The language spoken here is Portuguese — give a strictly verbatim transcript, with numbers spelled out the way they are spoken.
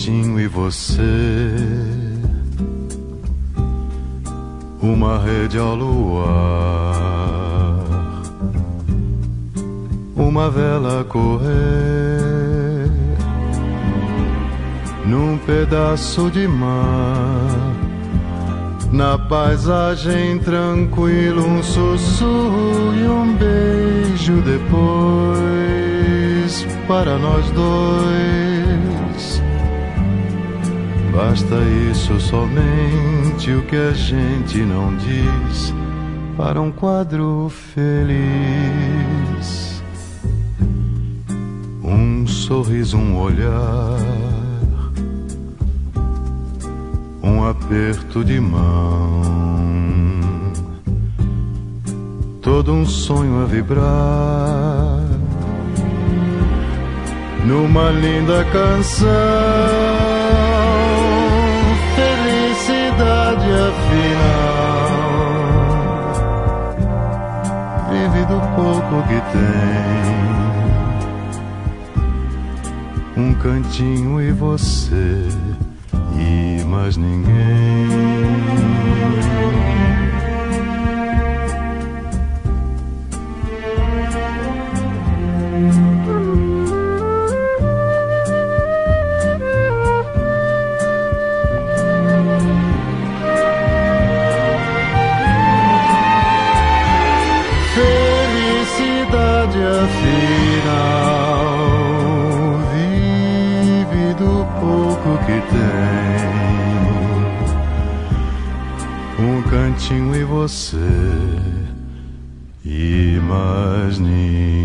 cantinho e você, uma rede ao luar, uma vela a correr num pedaço de mar, na paisagem tranquila, um sussurro e um beijo depois para nós dois. Basta isso, somente o que a gente não diz para um quadro feliz. Um sorriso, um olhar, um aperto de mão, todo um sonho a vibrar numa linda canção. Felicidade afinal vive do pouco que tem, um cantinho e você e mais ninguém. Felicidade afinal vive do pouco que tem, um cantinho e você e mais ninguém.